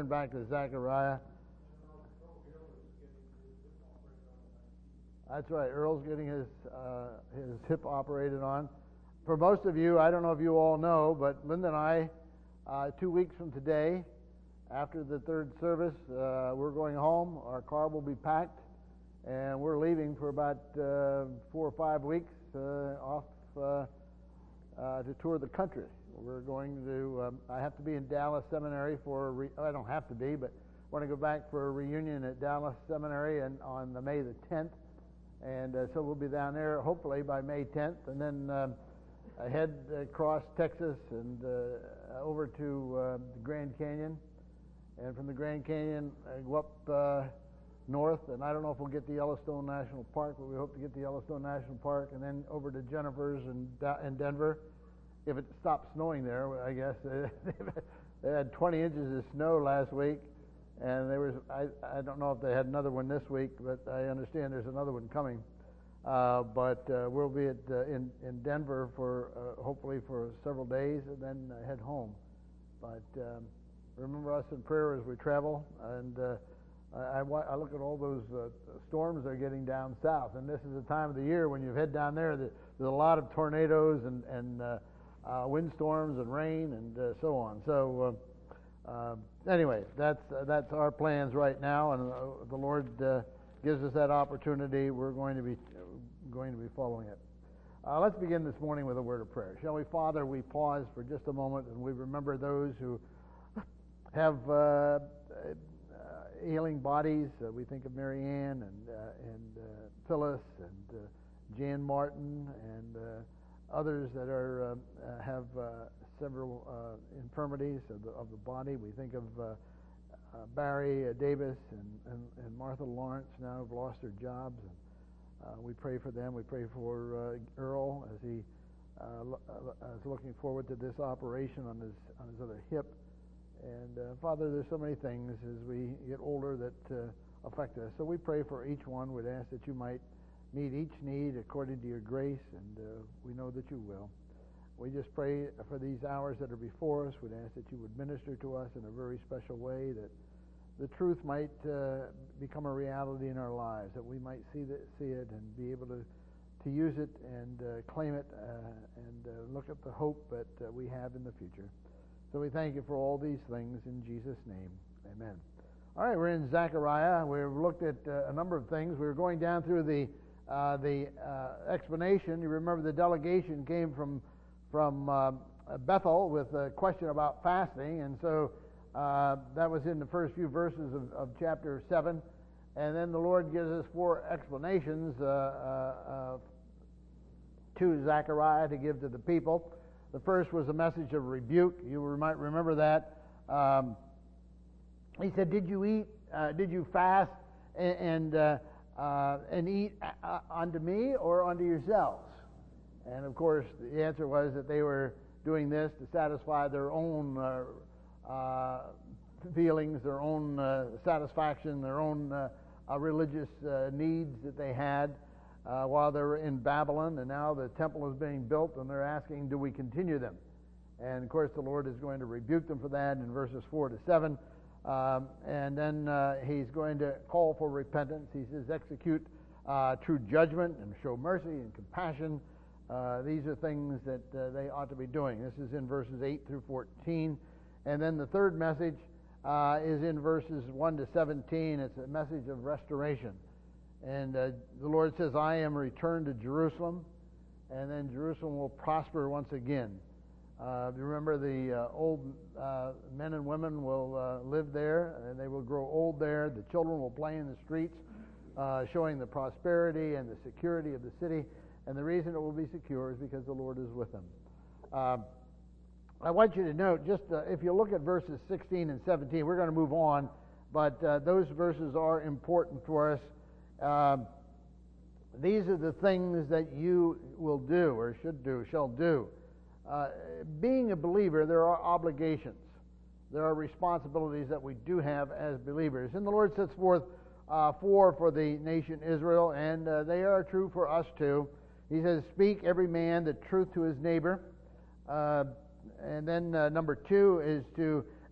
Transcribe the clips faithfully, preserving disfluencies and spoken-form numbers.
turn back to Zechariah. That's right. Earl's getting his uh, his hip operated on. For most of you, I don't know if you all know, but Linda and I, uh, two weeks from today, after the third service, uh, we're going home. Our car will be packed, and we're leaving for about uh, four or five weeks uh, off uh, uh, to tour the country. We're going to. Um, I have to be in Dallas Seminary for. A re- I don't have to be, but I want to go back for a reunion at Dallas Seminary and on the May the tenth. And uh, so we'll be down there hopefully by May tenth, and then um, I head across Texas and uh, over to uh, the Grand Canyon, and from the Grand Canyon I go up uh, north, and I don't know if we'll get to Yellowstone National Park, but we hope to get to Yellowstone National Park, and then over to Jennifer's in, in Denver, if it stops snowing there, I guess. They had twenty inches of snow last week. And there was, I, I don't know if they had another one this week, but I understand there's another one coming. Uh, but uh, we'll be at, uh, in, in Denver for uh, hopefully for several days and then uh, head home. But um, remember us in prayer as we travel. And uh, I, I, I look at all those uh, storms that are getting down south. And this is the time of the year when you head down there, that there's a lot of tornadoes and, and uh, uh, windstorms and rain and uh, so on. So. Uh, Uh, anyway, that's uh, that's our plans right now, and uh, the Lord uh, gives us that opportunity. We're going to be uh, going to be following it. Uh, let's begin this morning with a word of prayer, shall we? Father, we pause for just a moment, and we remember those who have uh, uh, ailing bodies. Uh, we think of Mary Ann and uh, and uh, Phyllis and uh, Jan Martin and uh, others that are uh, uh, have. Uh, several uh, infirmities of the, of the body. We think of uh, uh, Barry uh, Davis and, and, and Martha Lawrence now have lost their jobs. And, uh, we pray for them. We pray for uh, Earl as he uh, lo- uh, is looking forward to this operation on his on his other hip. And uh, Father, there's so many things as we get older that uh, affect us. So we pray for each one. We'd ask that you might meet each need according to your grace, and uh, we know that you will. We just pray for these hours that are before us. We'd ask that you would minister to us in a very special way, that the truth might uh, become a reality in our lives, that we might see, the, see it and be able to, to use it and uh, claim it uh, and uh, look at the hope that uh, we have in the future. So we thank you for all these things in Jesus' name. Amen. All right, we're in Zechariah. We've looked at uh, a number of things. We were going down through the, uh, the uh, explanation. You remember the delegation came from from uh, Bethel with a question about fasting, and so uh, that was in the first few verses of, of chapter seven, and then the Lord gives us four explanations uh, uh, uh, to Zechariah to give to the people. The first was a message of rebuke. You might remember that. Um, he said, "Did you eat? Uh, did you fast and and, uh, uh, and eat uh, unto me or unto yourselves?" And of course, the answer was that they were doing this to satisfy their own uh, uh, feelings, their own uh, satisfaction, their own uh, uh, religious uh, needs that they had uh, while they were in Babylon. And now the temple is being built, and they're asking, do we continue them? And of course, the Lord is going to rebuke them for that in verses four to seven. Um, and then uh, he's going to call for repentance. He says, execute uh, true judgment and show mercy and compassion. Uh, these are things that uh, they ought to be doing. This is in verses eight through fourteen. And then the third message uh, is in verses one to seventeen. It's a message of restoration. And uh, the Lord says, I am returned to Jerusalem, and then Jerusalem will prosper once again. Uh, remember, the uh, old uh, men and women will uh, live there, and they will grow old there. The children will play in the streets, uh, showing the prosperity and the security of the city. And the reason it will be secure is because the Lord is with them. Uh, I want you to note, just uh, if you look at verses sixteen and seventeen, we're going to move on, but uh, those verses are important for us. Uh, these are the things that you will do, or should do, shall do. Uh, being a believer, there are obligations. There are responsibilities that we do have as believers. And the Lord sets forth uh, four for the nation Israel, and uh, they are true for us too. He says, speak every man the truth to his neighbor. Uh, and then uh, number two is to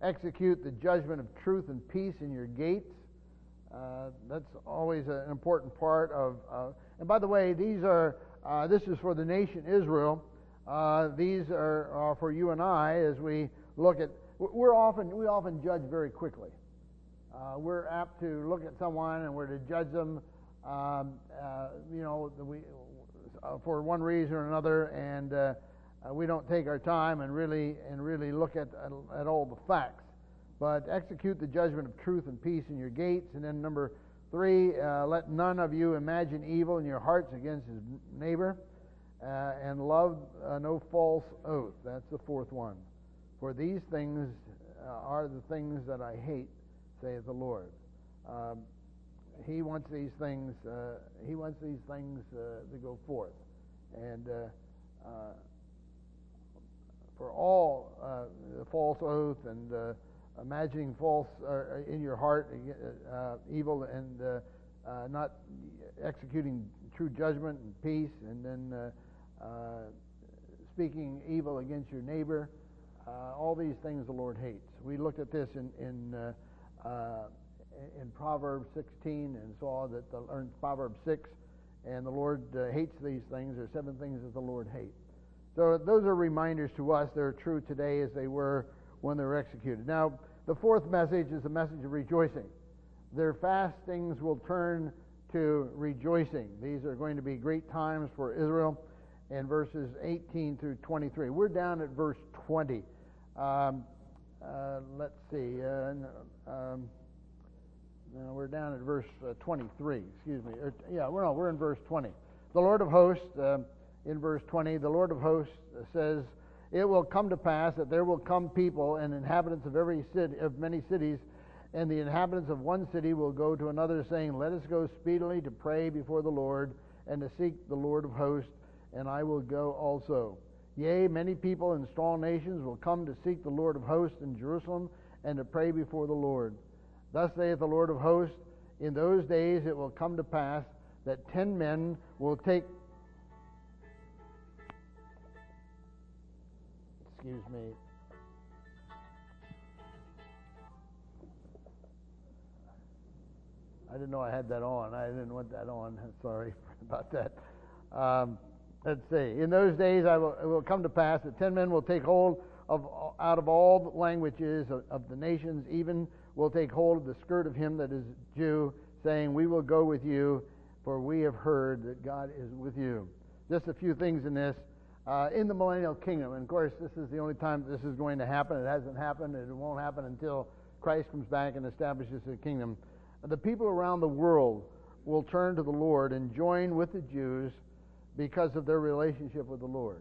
execute the judgment of truth and peace in your gates. Uh, that's always an important part of. Uh, and by the way, these are uh, this is for the nation Israel. Uh, these are, are for you and I as we look at. We're often we often judge very quickly. Uh, we're apt to look at someone and we're to judge them, um, uh, you know, we uh, for one reason or another, and uh, uh, we don't take our time and really and really look at at all the facts. But execute the judgment of truth and peace in your gates. And then number three, uh, let none of you imagine evil in your hearts against his neighbor, uh, and love uh, no false oath. That's the fourth one. For these things uh, are the things that I hate, saith the Lord. Um, he wants these things. Uh, he wants these things uh, to go forth, and uh, uh, for all uh, the false oath and uh, imagining false uh, in your heart, uh, evil, and uh, uh, not executing true judgment and peace, and then uh, uh, speaking evil against your neighbor. Uh, all these things the Lord hates. We looked at this in in, uh, uh, in Proverbs sixteen and saw that the or in Proverbs six, and the Lord uh, hates these things. There are seven things that the Lord hates. So those are reminders to us. They're true today as they were when they were executed. Now, the fourth message is the message of rejoicing. Their fastings will turn to rejoicing. These are going to be great times for Israel. In verses eighteen through twenty-three. We're down at verse twenty. Um, uh, let's see. Uh, um, no, we're down at verse uh, twenty-three. Excuse me. Or, yeah, we're no, we're in verse twenty. The Lord of hosts, uh, in verse twenty, the Lord of hosts says, "It will come to pass that there will come people and inhabitants of every city, of many cities, and the inhabitants of one city will go to another, saying, Let us go speedily to pray before the Lord and to seek the Lord of hosts. And I will go also. Yea, many people and strong nations will come to seek the Lord of hosts in Jerusalem and to pray before the Lord. Thus saith the Lord of hosts, in those days it will come to pass that ten men will take... Excuse me. I didn't know I had that on. I didn't want that on. Sorry about that. Um, Let's see. In those days I will, it will come to pass that ten men will take hold of out of all the languages of, of the nations, even will take hold of the skirt of him that is Jew, saying, We will go with you, for we have heard that God is with you. Just a few things in this. Uh, in the millennial kingdom, and of course this is the only time this is going to happen. It hasn't happened, and it won't happen until Christ comes back and establishes the kingdom. The people around the world will turn to the Lord and join with the Jews because of their relationship with the Lord.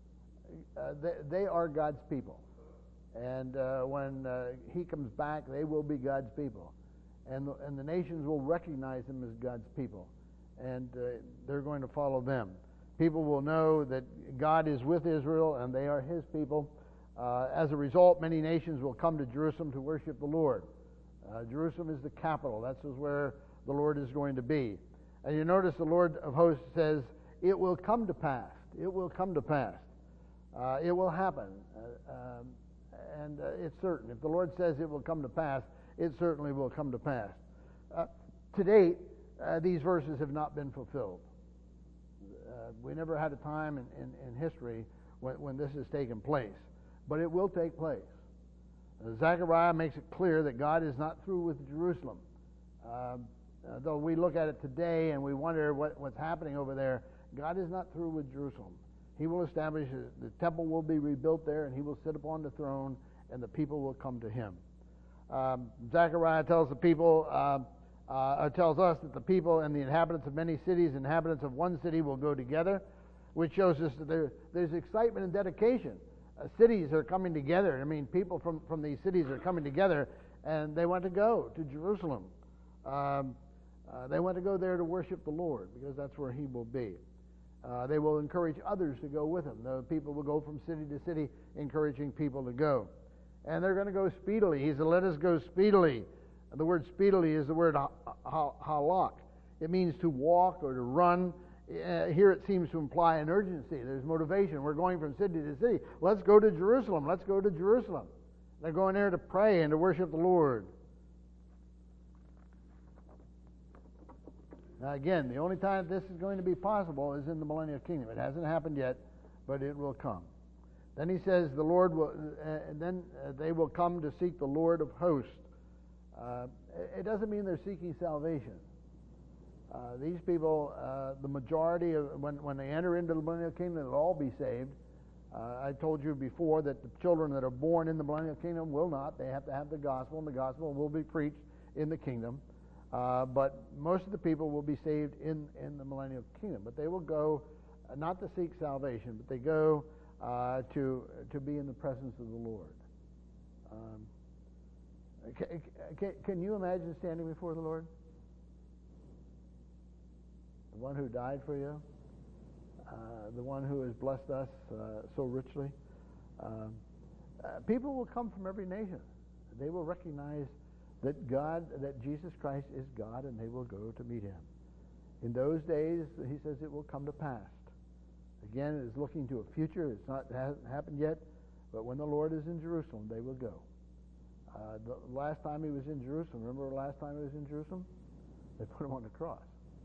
Uh, they, they are God's people. And uh, when uh, He comes back, they will be God's people. And the, and the nations will recognize them as God's people. And uh, they're going to follow them. People will know that God is with Israel and they are His people. Uh, as a result, many nations will come to Jerusalem to worship the Lord. Uh, Jerusalem is the capital. That's where the Lord is going to be. And you notice the Lord of hosts says, it will come to pass. It will come to pass. Uh, it will happen. Uh, um, and uh, it's certain. If the Lord says it will come to pass, it certainly will come to pass. Uh, to date, uh, these verses have not been fulfilled. Uh, we never had a time in, in, in history when, when this has taken place. But it will take place. Uh, Zechariah makes it clear that God is not through with Jerusalem. Uh, uh, though we look at it today and we wonder what, what's happening over there, God is not through with Jerusalem. He will establish, the temple will be rebuilt there, and He will sit upon the throne, and the people will come to Him. Um, Zechariah tells the people, uh, uh, tells us that the people and the inhabitants of many cities, inhabitants of one city will go together, which shows us that there, there's excitement and dedication. Uh, cities are coming together. I mean, people from, from these cities are coming together, and they want to go to Jerusalem. Um, uh, they want to go there to worship the Lord, because that's where He will be. Uh, they will encourage others to go with them. The people will go from city to city, encouraging people to go. And they're going to go speedily. He said, let us go speedily. And the word speedily is the word ha- ha- halak. It means to walk or to run. Uh, here it seems to imply an urgency. There's motivation. We're going from city to city. Let's go to Jerusalem. Let's go to Jerusalem. They're going there to pray and to worship the Lord. Now again, the only time this is going to be possible is in the millennial kingdom. It hasn't happened yet, but it will come. Then he says the Lord will, uh, and then uh, they will come to seek the Lord of hosts. Uh, it doesn't mean they're seeking salvation. Uh, these people, uh, the majority of when when they enter into the millennial kingdom, they'll all be saved. Uh, I told you before that the children that are born in the millennial kingdom will not. They have to have the gospel, and the gospel will be preached in the kingdom. Uh, but most of the people will be saved in, in the millennial kingdom. But they will go uh, not to seek salvation, but they go uh, to to be in the presence of the Lord. Um, can, can, can you imagine standing before the Lord? The one who died for you, uh, the one who has blessed us uh, so richly. Um, uh, people will come from every nation. They will recognize that God, that Jesus Christ is God, and they will go to meet him. In those days, he says it will come to pass. Again, it is looking to a future. It's not it hasn't happened yet, but when the Lord is in Jerusalem, they will go. Uh, the last time he was in Jerusalem, remember the last time he was in Jerusalem? They put him on the cross.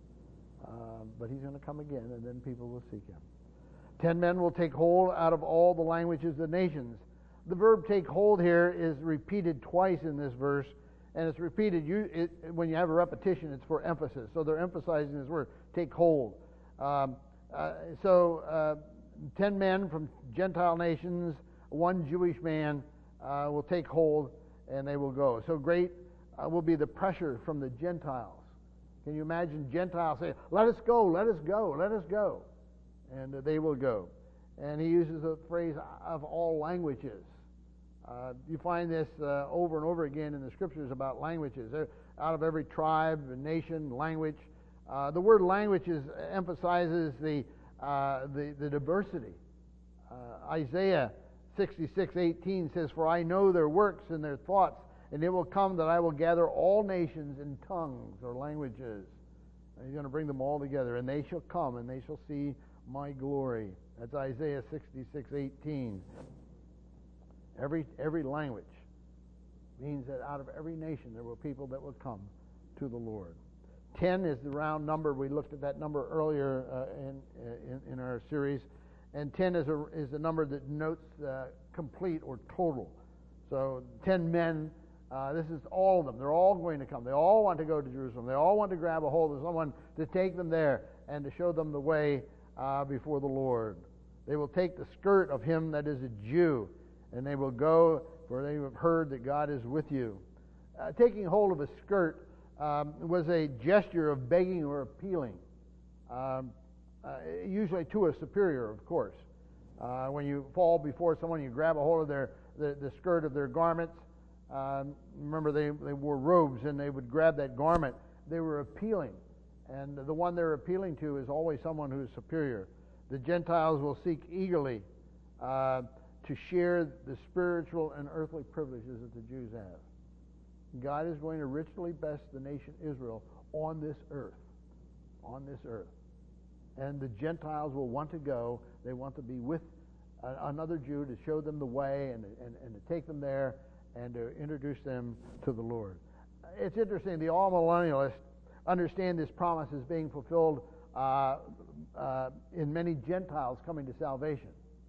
Um, but he's going to come again, and then people will seek him. Ten men will take hold out of all the languages of the nations. The verb take hold here is repeated twice in this verse, and it's repeated. You, it, when you have a repetition, it's for emphasis. So they're emphasizing this word, take hold. Um, uh, so uh, ten men from Gentile nations, one Jewish man uh, will take hold, and they will go. So great uh, will be the pressure from the Gentiles. Can you imagine Gentiles saying, let us go, let us go, let us go. And uh, they will go. And he uses the phrase of all languages. Uh, you find this uh, over and over again in the scriptures about languages. They're out of every tribe, nation, language. Uh, the word languages emphasizes the, uh, the, the diversity. Uh, Isaiah sixty-six eighteen says, for I know their works and their thoughts, and it will come that I will gather all nations in tongues or languages. And he's going to bring them all together, and they shall come, and they shall see my glory. That's Isaiah sixty-six eighteen. Every every language means that out of every nation there will people that will come to the Lord. Ten is the round number. We looked at that number earlier uh, in, in in our series, and ten is a is a number that denotes uh, complete or total. So ten men. Uh, this is all of them. They're all going to come. They all want to go to Jerusalem. They all want to grab a hold of someone to take them there and to show them the way uh, before the Lord. They will take the skirt of him that is a Jew, and they will go, for they have heard that God is with you. Uh, taking hold of a skirt um, was a gesture of begging or appealing, um, uh, usually to a superior, of course. Uh, when you fall before someone, you grab a hold of their the, the skirt of their garments. Um, remember, they, they wore robes, and they would grab that garment. They were appealing, and the one they're appealing to is always someone who is superior. The Gentiles will seek eagerly uh, to share the spiritual and earthly privileges that the Jews have. God is going to richly bless the nation Israel on this earth, on this earth. And the Gentiles will want to go. They want to be with a, another Jew to show them the way and, and, and to take them there and to introduce them to the Lord. It's interesting, the all-millennialists understand this promise as being fulfilled uh, uh, in many Gentiles coming to salvation.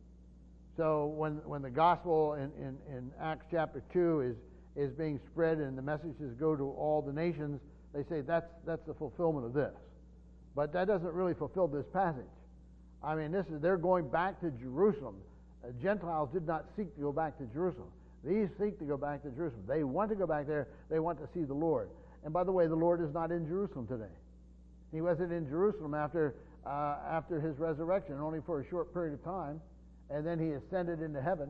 So when when the gospel in, in, in Acts chapter two is, is being spread and the messages go to all the nations, they say that's that's the fulfillment of this. But that doesn't really fulfill this passage. I mean, this is they're going back to Jerusalem. Uh, Gentiles did not seek to go back to Jerusalem. These seek to go back to Jerusalem. They want to go back there. They want to see the Lord. And by the way, the Lord is not in Jerusalem today. He wasn't in Jerusalem after uh, after his resurrection, only for a short period of time, and then he ascended into heaven.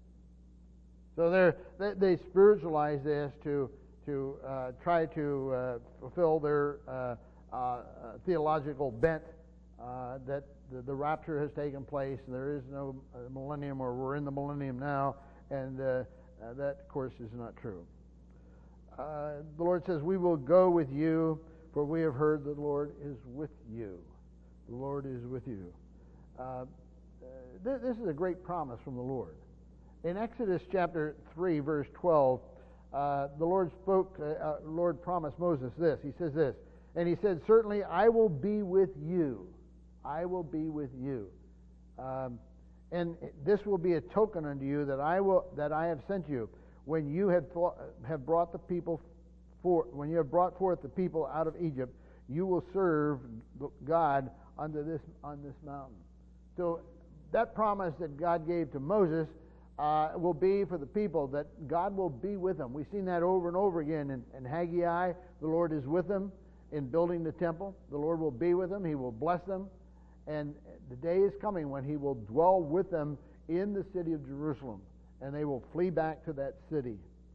So they're, they they spiritualize this to to uh, try to uh, fulfill their uh, uh, theological bent uh, that the, the rapture has taken place. There is no uh, millennium, or we're in the millennium now, and uh, uh, that, of course, is not true. Uh, the Lord says, we will go with you, for we have heard the Lord is with you. The Lord is with you. Uh, th- this is a great promise from the Lord. In Exodus chapter three, verse twelve, uh, the Lord spoke, uh, uh, Lord promised Moses this. He says this, and he said, certainly I will be with you. I will be with you. Um, and this will be a token unto you that I will that I have sent you. When you have thought, have brought the people for when you have brought forth the people out of Egypt, you will serve God under this on this mountain. So that promise that God gave to Moses uh, will be for the people, that God will be with them. We've seen that over and over again in, in Haggai. The Lord is with them in building the temple. The Lord will be with them. He will bless them. And the day is coming when He will dwell with them in the city of Jerusalem, and they will flee back to that city.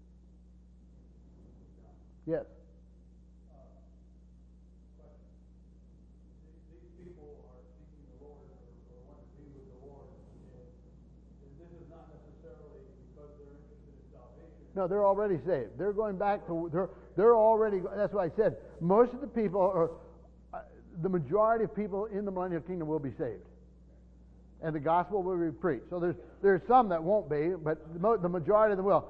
Yes? No, they're already saved. They're going back to, they're, they're already, that's why I said, most of the people, or uh, the majority of people in the millennial kingdom will be saved. And the gospel will be preached. So there's there's some that won't be, but the, mo- the majority of them will.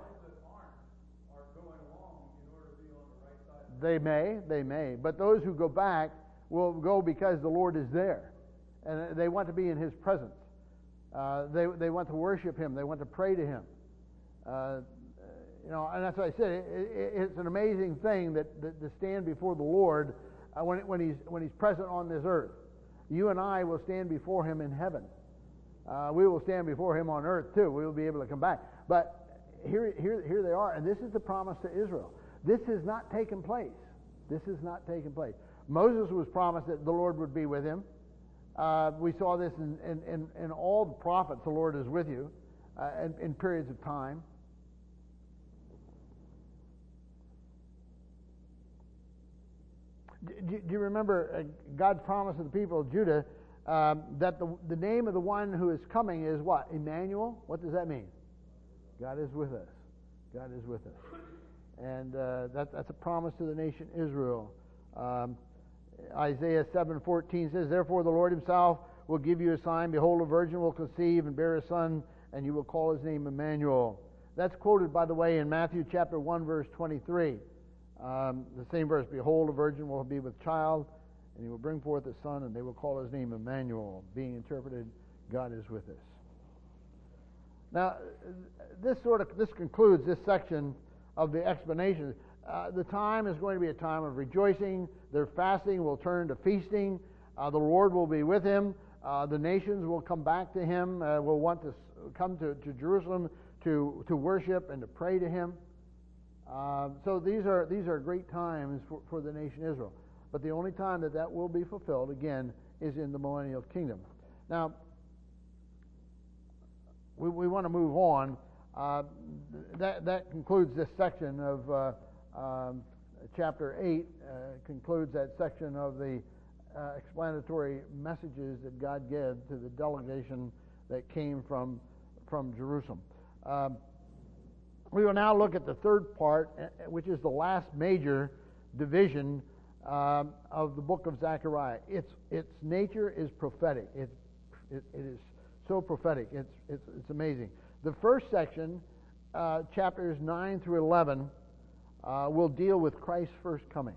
They may, they may. But those who go back will go because the Lord is there. And they want to be in His presence. Uh, they, they want to worship Him. They want to pray to Him. Uh, You know, and that's what I said. It, it, it's an amazing thing that, that to stand before the Lord uh, when when he's when He's present on this earth. You and I will stand before Him in heaven. Uh, we will stand before Him on earth too. We will be able to come back. But here, here, here they are, and this is the promise to Israel. This has not taken place. This has not taken place. Moses was promised that the Lord would be with him. Uh, we saw this in, in, in, in all the prophets. The Lord is with you uh, in, in periods of time. Do, do you remember uh, God's promise to the people of Judah um, that the, the name of the one who is coming is what? Emmanuel? What does that mean? God is with us. God is with us. And uh, that, that's a promise to the nation Israel. Um, Isaiah seven fourteen says, therefore the Lord Himself will give you a sign. Behold, a virgin will conceive and bear a son, and you will call his name Emmanuel. That's quoted, by the way, in Matthew chapter one, verse twenty-three. Um, the same verse, behold, a virgin will be with child, and he will bring forth a son, and they will call his name Emmanuel, being interpreted, God is with us. Now, this sort of this concludes this section of the explanation. Uh, the time is going to be a time of rejoicing. Their fasting will turn to feasting. Uh, the Lord will be with him. Uh, the nations will come back to him, uh, will want to come to, to Jerusalem to, to worship and to pray to him. Uh, so these are these are great times for, for the nation Israel. But the only time that that will be fulfilled, again, is in the millennial kingdom. Now, we, we want to move on. Uh, that, that concludes this section of uh, um, chapter eight, uh, concludes that section of the uh, explanatory messages that God gave to the delegation that came from, from Jerusalem. Um, we will now look at the third part, which is the last major division um, of the book of Zechariah. Its its nature is prophetic. It, it, it is so prophetic. It's, it's, it's amazing. The first section, uh, chapters nine through eleven, uh, will deal with Christ's first coming.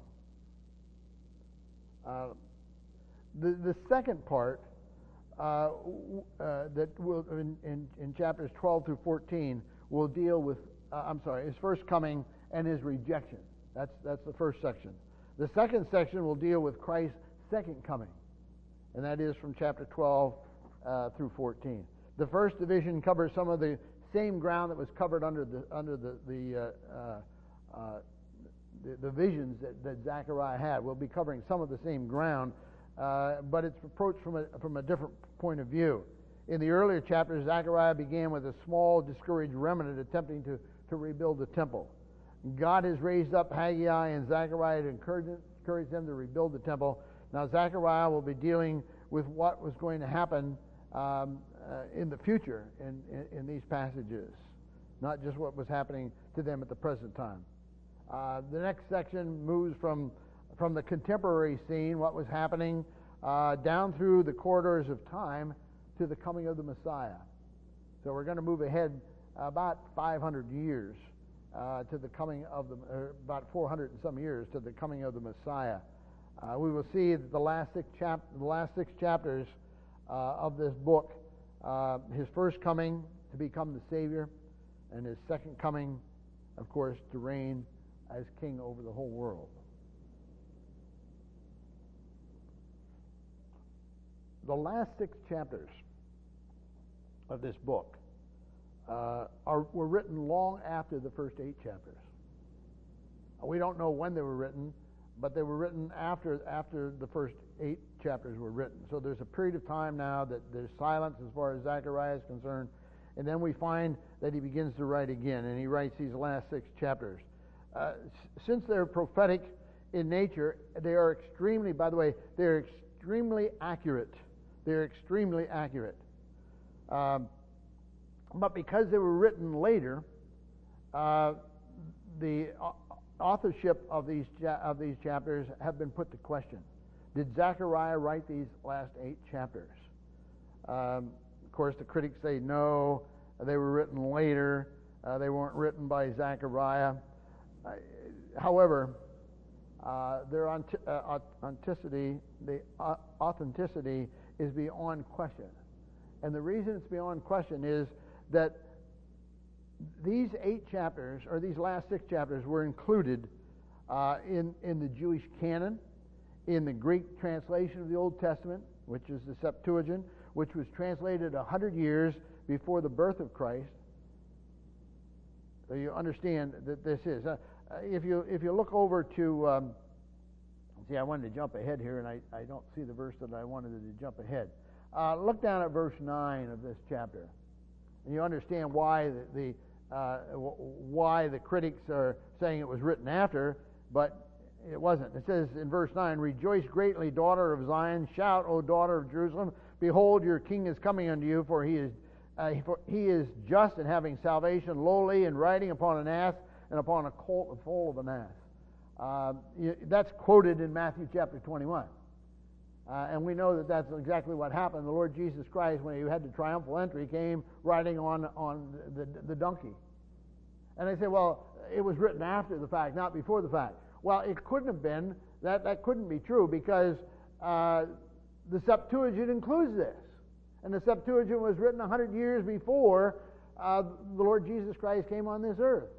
Uh, the, the second part, uh, uh, that will in, in, in chapters twelve through fourteen, will deal with, uh, I'm sorry, his first coming and his rejection. That's, that's the first section. The second section will deal with Christ's second coming, and that is from chapter twelve uh, through fourteen. The first division covers some of the same ground that was covered under the under the the uh, uh, uh, the, the visions that, that Zechariah had. We'll be covering some of the same ground, uh, but it's approached from a from a different point of view. In the earlier chapters, Zechariah began with a small, discouraged remnant attempting to, to rebuild the temple. God has raised up Haggai and Zechariah to encourage, encourage them to rebuild the temple. Now Zechariah will be dealing with what was going to happen um, uh, in the future in, in, in these passages, not just what was happening to them at the present time. Uh, the next section moves from, from the contemporary scene, what was happening, uh, down through the corridors of time to the coming of the Messiah. So we're going to move ahead about five hundred years uh, to the coming of the, uh, about four hundred and some years to the coming of the Messiah. Uh, we will see that the last six, chap- the last six chapters uh, of this book, uh, his first coming to become the Savior, and his second coming, of course, to reign as king over the whole world. The last six chapters of this book uh, are were written long after the first eight chapters. We don't know when they were written, but they were written after after the first eight chapters were written. So there's a period of time now that there's silence as far as Zechariah is concerned, and then we find that he begins to write again, and he writes these last six chapters. Uh, since they're prophetic in nature, they are extremely, by the way, they're extremely accurate. They're extremely accurate. Um, but because they were written later, uh, the authorship of these cha- of these chapters have been put to question. Did Zechariah write these last eight chapters? Um, of course, the critics say no. They were written later. Uh, they weren't written by Zechariah. Uh, however, uh, their aut- uh, authenticity, the uh, authenticity is beyond question. And the reason it's beyond question is that these eight chapters, or these last six chapters, were included uh, in, in the Jewish canon, in the Greek translation of the Old Testament, which is the Septuagint, which was translated one hundred years before the birth of Christ. So you understand that this is. Uh, if you if you look over to, um, see, I wanted to jump ahead here, and I, I don't see the verse that I wanted to jump ahead. Uh, look down at verse nine of this chapter, and you understand why the, the uh, why the critics are saying it was written after, but it wasn't. It says in verse nine, "Rejoice greatly, daughter of Zion. Shout, O daughter of Jerusalem. Behold, your king is coming unto you, for he is uh, for he is just and having salvation, lowly and riding upon an ass, and upon a colt, the foal of an ass." Uh, you, that's quoted in Matthew chapter twenty-one. Uh, and we know that that's exactly what happened. The Lord Jesus Christ, when he had the triumphal entry, came riding on, on the, the, the donkey. And they say, well, it was written after the fact, not before the fact. Well, it couldn't have been. That, that couldn't be true, because uh, the Septuagint includes this. And the Septuagint was written one hundred years before uh, the Lord Jesus Christ came on this earth.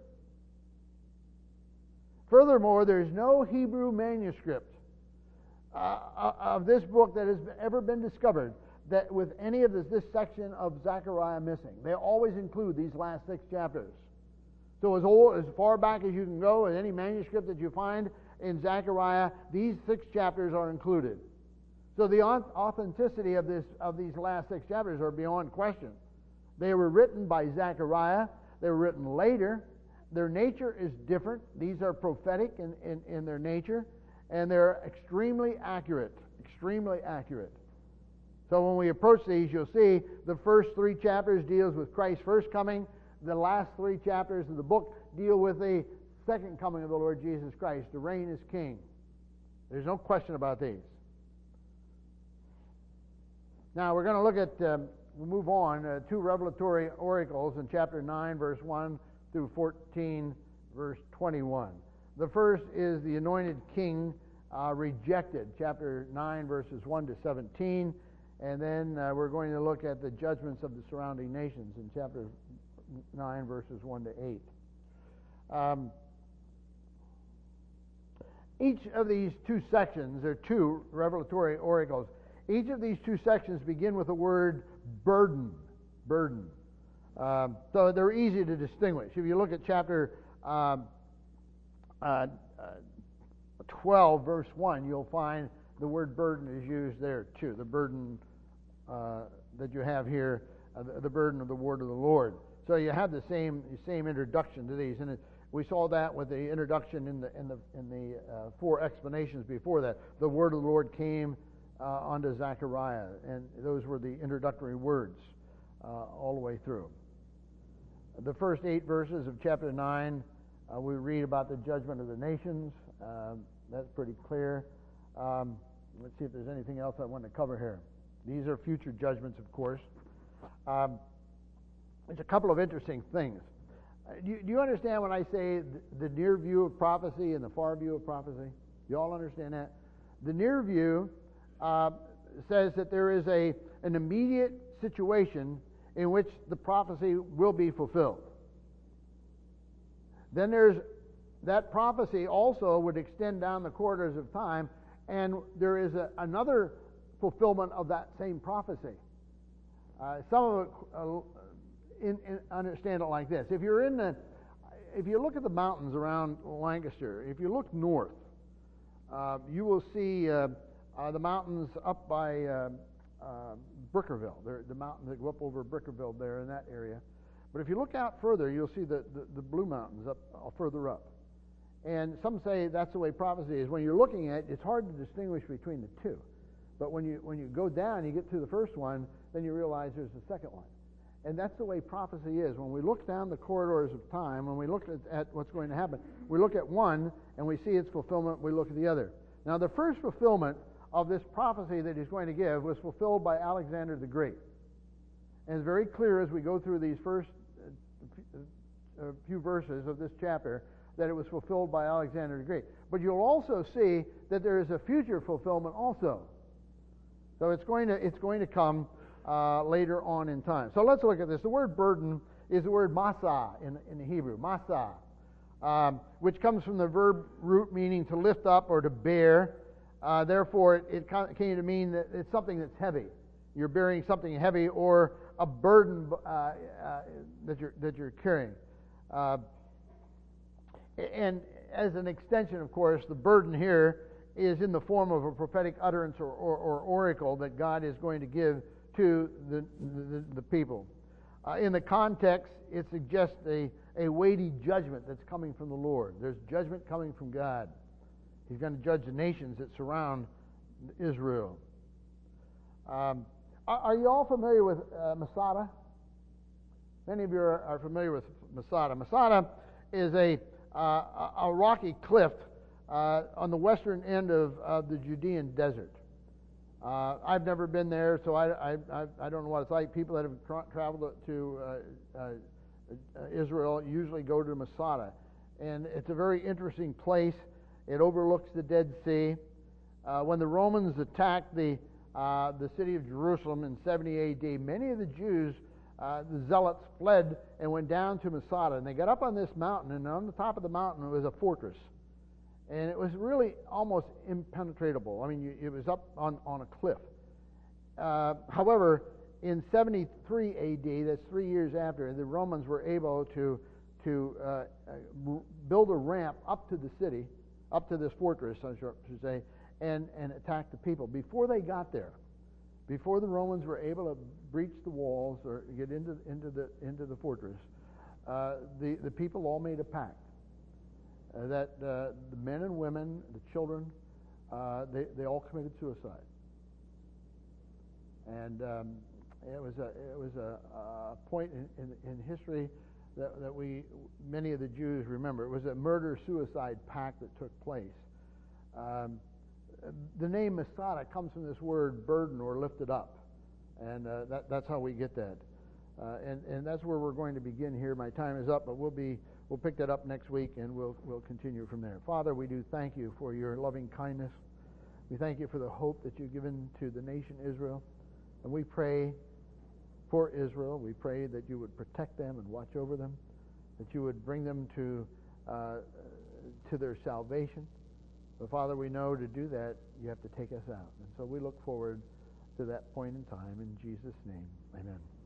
Furthermore, there's no Hebrew manuscript uh, of this book that has ever been discovered that with any of this, this section of Zechariah missing. They always include these last six chapters. So as old, as far back as you can go, in any manuscript that you find in Zechariah, these six chapters are included. So the authenticity of this of these last six chapters are beyond question. They were written by Zechariah. They were written later. Their nature is different. These are prophetic in, in, in their nature, and they're extremely accurate. Extremely accurate. So when we approach these, you'll see the first three chapters deals with Christ's first coming. The last three chapters of the book deal with the second coming of the Lord Jesus Christ, to reign as King. There's no question about these. Now we're going to look at, um, we'll move on, uh, two revelatory oracles in chapter nine, verse one through fourteen, verse twenty-one. The first is the anointed king uh, rejected, chapter nine, verses one to seventeen. And then uh, we're going to look at the judgments of the surrounding nations in chapter nine, verses one to eight. Um, each of these two sections, there are two revelatory oracles. Each of these two sections begin with the word burden. Burden. Um, so they're easy to distinguish. If you look at chapter um, uh, uh, twelve, verse one, you'll find the word burden is used there too. The burden uh, that you have here, uh, the, the burden of the word of the Lord. So you have the same same introduction to these, and it, we saw that with the introduction in the in the in the uh, four explanations before that. The word of the Lord came uh, unto Zechariah, and those were the introductory words uh, all the way through. The first eight verses of chapter nine, uh, we read about the judgment of the nations. Um, that's pretty clear. Um, let's see if there's anything else I want to cover here. These are future judgments, of course. Um, there's a couple of interesting things. Uh, do, you, do you understand when I say the, the near view of prophecy and the far view of prophecy? You all understand that? The near view uh, says that there is a an immediate situation in which the prophecy will be fulfilled. Then there's that prophecy also would extend down the corridors of time, and there is a, another fulfillment of that same prophecy. Uh, some of it, uh, in, in, understand it like this: if you're in the, if you look at the mountains around Lancaster, if you look north, uh, you will see uh, uh, the mountains up by uh, uh, Brickerville. They're the mountains that go up over Brickerville there in that area. But if you look out further, you'll see the, the, the Blue Mountains up uh, further up. And some say that's the way prophecy is. When you're looking at it, it's hard to distinguish between the two. But when you when you go down, you get to the first one, then you realize there's the second one. And that's the way prophecy is. When we look down the corridors of time, when we look at, at what's going to happen, we look at one and we see its fulfillment, we look at the other. Now, the first fulfillment of this prophecy that he's going to give was fulfilled by Alexander the Great. And it's very clear as we go through these first uh, uh, few verses of this chapter that it was fulfilled by Alexander the Great. But you'll also see that there is a future fulfillment also. So it's going to it's going to come uh, later on in time. So let's look at this. The word burden is the word masa in, in the Hebrew, masa, um, which comes from the verb root meaning to lift up or to bear. Uh, therefore, it, it came to mean that it's something that's heavy. You're bearing something heavy or a burden uh, uh, that you're that you're carrying. Uh, and as an extension, of course, the burden here is in the form of a prophetic utterance or, or, or oracle that God is going to give to the the, the people. Uh, in the context, it suggests a, a weighty judgment that's coming from the Lord. There's judgment coming from God. He's going to judge the nations that surround Israel. Um, are, are you all familiar with uh, Masada? Many of you are, are familiar with Masada. Masada is a, uh, a rocky cliff uh, on the western end of, of the Judean desert. Uh, I've never been there, so I, I, I don't know what it's like. People that have tra- traveled to uh, uh, Israel usually go to Masada. And it's a very interesting place. It overlooks the Dead Sea. Uh, when the Romans attacked the uh, the city of Jerusalem in seventy A D, many of the Jews, uh, the zealots, fled and went down to Masada. And they got up on this mountain, and on the top of the mountain was a fortress. And it was really almost impenetrable. I mean, you, it was up on, on a cliff. Uh, however, in seventy-three A D, that's three years after, the Romans were able to, to uh, uh, build a ramp up to the city, up to this fortress, I should say, and, and attack the people. Before they got there, before the Romans were able to breach the walls or get into, into, the, into the fortress, uh, the, the people all made a pact. Uh, that uh, the men and women, the children, uh, they, they all committed suicide. And um, it was a, it was a, a point in, in, in history that, that we, many of the Jews remember. It was a murder-suicide pact that took place. Um, the name Masada comes from this word burden or lifted up. And uh, that, that's how we get that. Uh, and, and that's where we're going to begin here. My time is up, but we'll be we'll pick that up next week, and we'll we'll continue from there. Father, we do thank you for your loving kindness. We thank you for the hope that you've given to the nation Israel, and we pray for Israel. We pray that you would protect them and watch over them, that you would bring them to uh, to their salvation. But Father, we know to do that you have to take us out, and so we look forward to that point in time. In Jesus' name, amen.